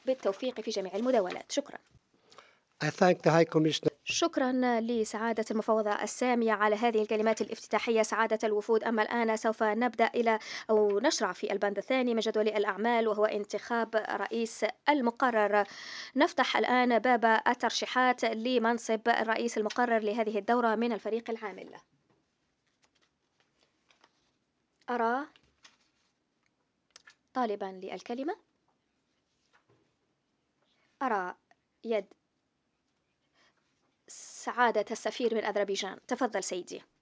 بالتوفيق في جميع المداولات. شكرا. I thank the High Commissioner. شكرا لسعادة المفوضة السامية على هذه الكلمات الافتتاحية سعادة الوفود. أما الآن سوف نبدأ أو نشرع في البند الثاني من جدول الأعمال، وهو انتخاب رئيس المقرر. نفتح الآن باب الترشيحات لمنصب الرئيس المقرر لهذه الدورة من الفريق العامل. أرى طالبا للكلمة، أرى يد سعادة السفير من أذربيجان. تفضل سيدي.